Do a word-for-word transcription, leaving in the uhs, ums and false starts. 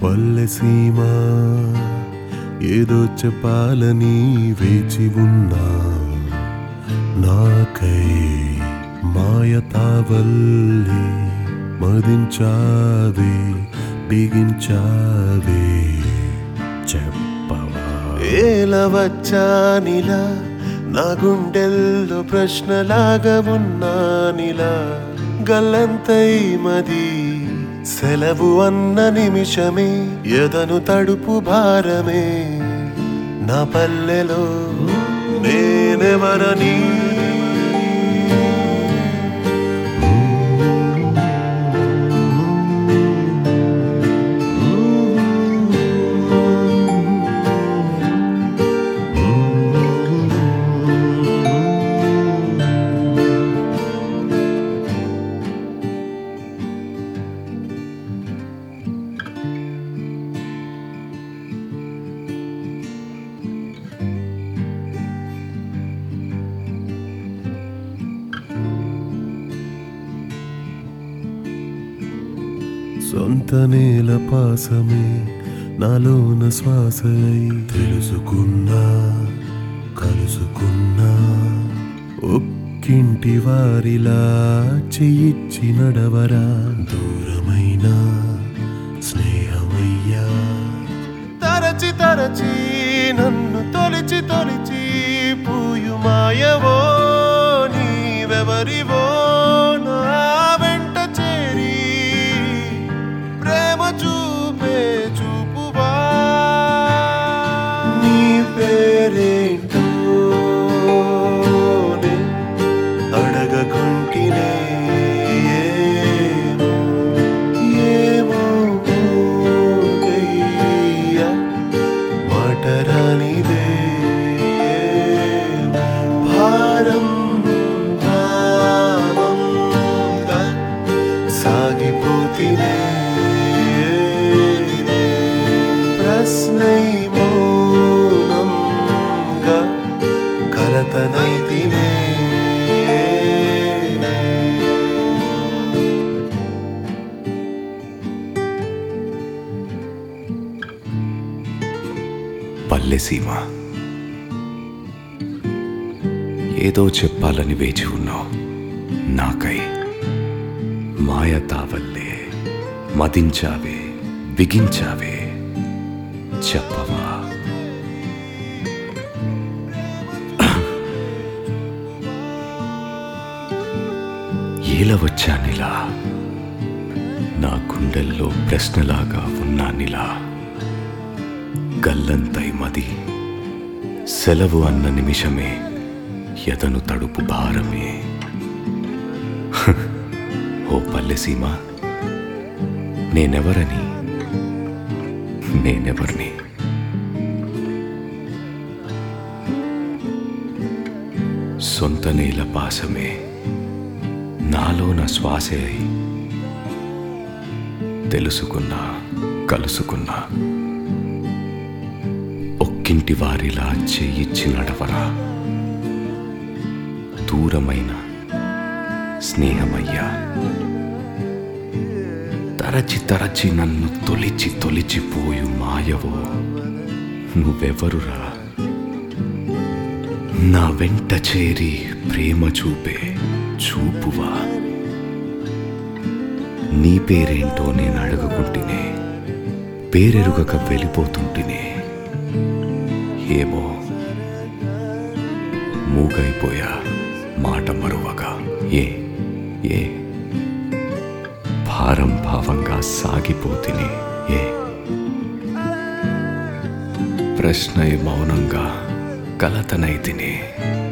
పల్లెసీమ ఏదో చెప్పాలని వేచి ఉన్నా నాకై మాయతావల్లి మదించావే బిగించావే చెప్పవా ఏలా వచ్చానిలా నా గుండెల్లో ప్రశ్నలాగా ఉన్నానిలా గల్లంతై మది సెలవు అన్న నిమిషమే ఎదను తడుపు భారమే నా పల్లెలో నేనెవరని సొంత నేల పాసమే నాలోన శ్వాసై తెలుసుకున్నా కలుసుకున్నా ఒక్కింటి వారిలా చెయ్యిచ్చి నడవరా దూరమైన స్నేహమయ్యా తరచి తరచి నన్ను తొలిచి తొలిచి పూయు మాయవో నీవెవరివో నా వెంట చేరి ప్రేమ చూపే చూపువా నీ పేరేంటో అడగకుంటినే ఏమో ఏమో గయ్యా మాటరానిదే భారం భావంగా సాగిపోతినే ప్రశ్నై మౌనంగా కలతనైతినే పల్లెసీమ ఏదో చెప్పాలని వేచి ఉన్నావు నాకై మాయతావల్లే మదించావే బిగించావే చెప్పవా ఏలా వచ్చానిలా నా గుండెల్లో ప్రశ్నలాగా ఉన్నానిలా గల్లంతై మది సెలవు అన్న నిమిషమే ఎదను తడుపు భారమే ఓ పల్లెసీమ నేనెవరని నేనెవర్ని సొంత నేల పాసమే నాలో నా శ్వాసే అయి తెలుసుకున్నా కలుసుకున్నా ఒక్కింటి వారిలా చేయిచ్చి నడవరా దూరమైన స్నేహమయ్యా తరచి తరచి నన్ను తొలిచి తొలిచిపోయు మాయవో నువ్వెవరురా నా వెంట చేరి ప్రేమ చూపే చూపువా నీ పేరేంటో నేను అడగకుంటినే పేరెరుగక వెళ్ళిపోతుంటినే ఏమో మూగైపోయా మాట మరువగా ఏ ఏ భారం భావంగా సాగిపోతిని ఏ ప్రశ్నై మౌనంగా కలతనైతిని